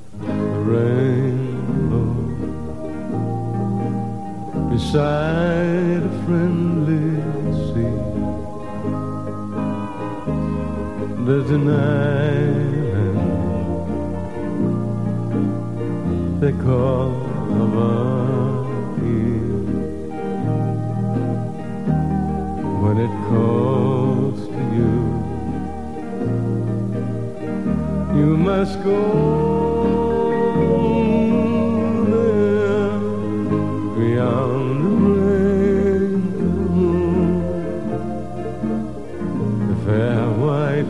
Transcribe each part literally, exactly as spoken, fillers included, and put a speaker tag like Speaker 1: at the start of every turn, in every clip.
Speaker 1: the rainbow beside a friendly sea. There's an island they call Hawaii. When it calls to you, you must go there beyond the rainbow. The fair white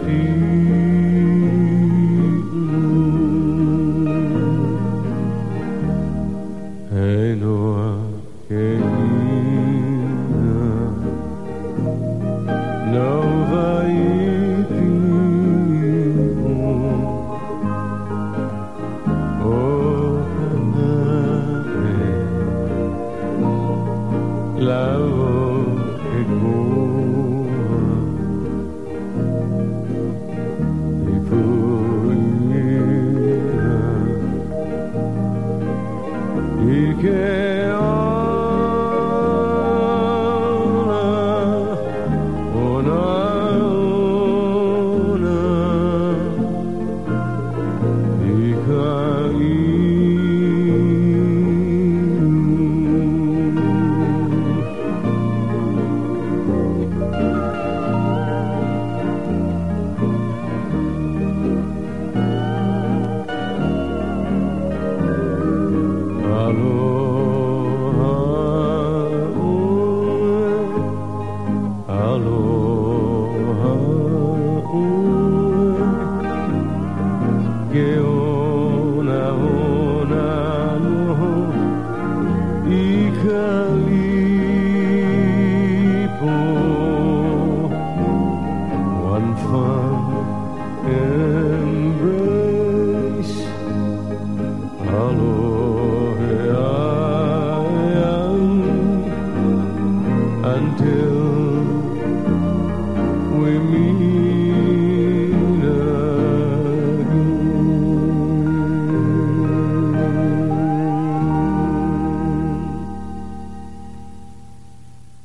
Speaker 1: feet move. Hey, Noah, Nova one fun